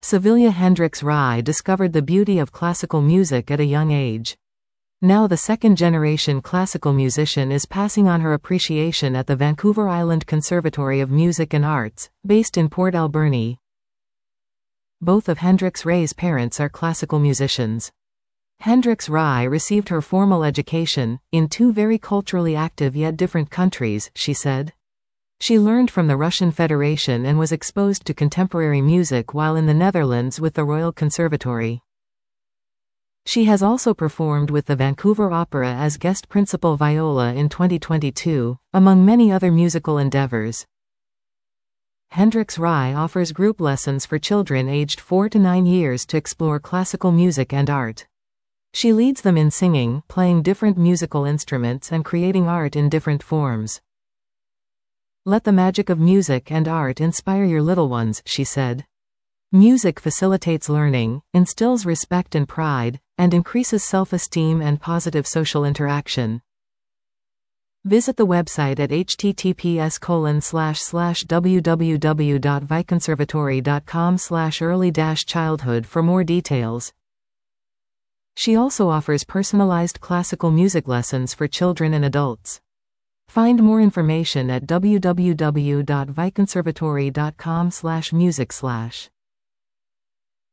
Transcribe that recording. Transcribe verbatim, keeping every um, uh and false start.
Sevilla Hendrix-Rai discovered the beauty of classical music at a young age. Now the second-generation classical musician is passing on her appreciation at the Vancouver Island Conservatory of Music and Arts, based in Port Alberni. Both of Hendrix-Rai's parents are classical musicians. Hendrix-Rai received her formal education in two very culturally active yet different countries, she said. She learned from the Russian Federation and was exposed to contemporary music while in the Netherlands with the Royal Conservatory. She has also performed with the Vancouver Opera as guest principal viola in twenty twenty-two, among many other musical endeavors. Hendrix-Rai offers group lessons for children aged four to nine years to explore classical music and art. She leads them in singing, playing different musical instruments and creating art in different forms. Let the magic of music and art inspire your little ones, she said. Music facilitates learning, instills respect and pride, and increases self-esteem and positive social interaction. Visit the website at h t t p s colon slash slash w w w dot viconservatory dot com slash early dash childhood for more details. She also offers personalized classical music lessons for children and adults. Find more information at w w w dot viconservatory dot com slash music slash